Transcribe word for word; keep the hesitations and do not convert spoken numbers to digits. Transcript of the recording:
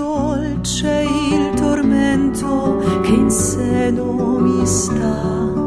dolce il tormento che in seno mi sta.